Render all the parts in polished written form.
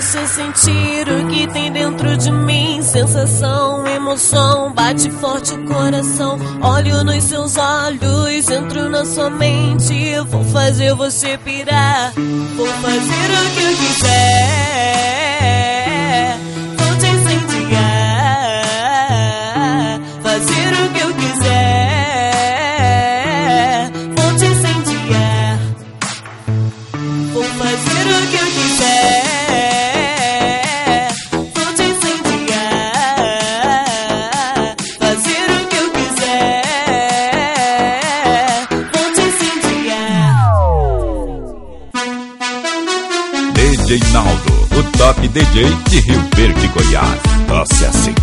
você sentir o que tem dentro de mim. Sensação, emoção, bate forte o coração. Olho nos seus olhos, entro na sua mente. Vou fazer você pirar, vou fazer o que eu quiser. Vou te incendiar, fazer o que eu quiser. Vou te incendiar, vou fazer o que eu quiser. Vou te incendiar, fazer o que eu quiser. Vou te incendiar. DJ Naldo, o top DJ de Rio Verde, Goiás. Acesse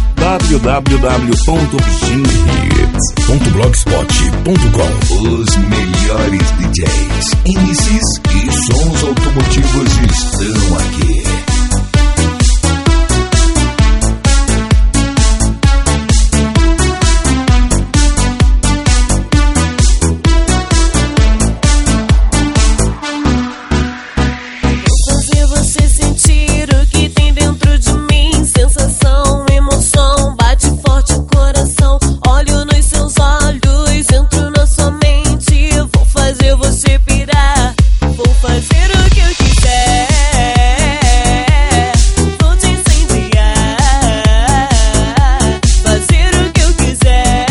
www.ginhits.blogspot.com. Os melhores DJs, MCs e sons automotivos estão aqui. Fazer você sentir o que tem dentro de mim. Sensação, emoção, bate forte o coração. Olho nos seus olhos, entro na sua mente. Vou fazer você pirar, vou fazer o que eu quiser. Vou te incendiar, fazer o que eu quiser.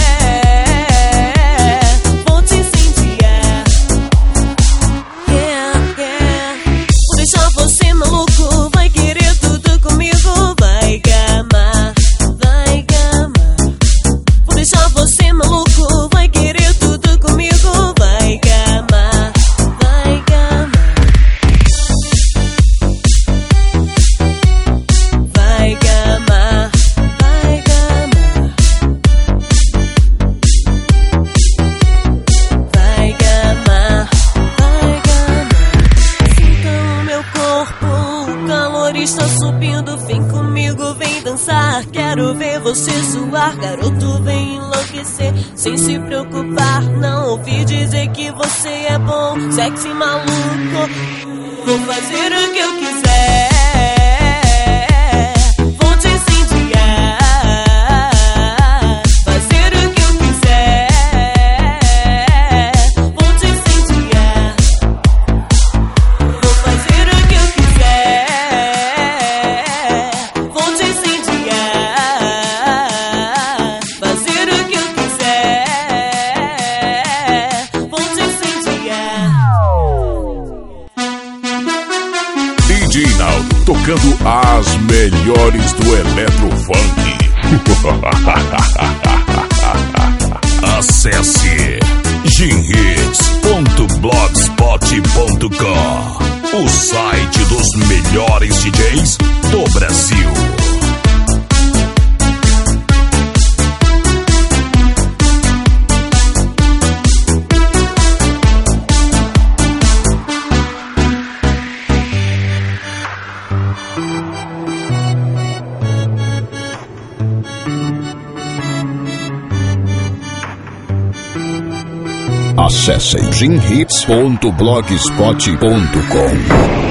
Vou te incendiar. Yeah, yeah. Vou deixar você maluco, vai querer tudo comigo. Vai gamar, vai gamar. Vou deixar você maluco, vai querer tudo comigo. Vai gamar, vai gamar. Vai gamar, vai gamar. Vai gamar, vai gamar. Sinta o meu corpo, o calor está subindo. Vem comigo, vem dançar. Quero ver você suar, garoto, vem enlouquecer. Sem se preocupar, não ouvi dizer que você é bom. Sexy maluco, vou fazer o que eu quiser. Vou te incendiar, fazer o que eu quiser. Vou te incendiar, vou fazer o que eu quiser. Vou te incendiar, fazer o que eu quiser. Vou te incendiar. DJ Naldo, tocando as melhores do Eletrofunk. Acesse ginhits.blogspot.com, o site dos melhores DJs do Brasil. Acesse ginhits.blogspot.com.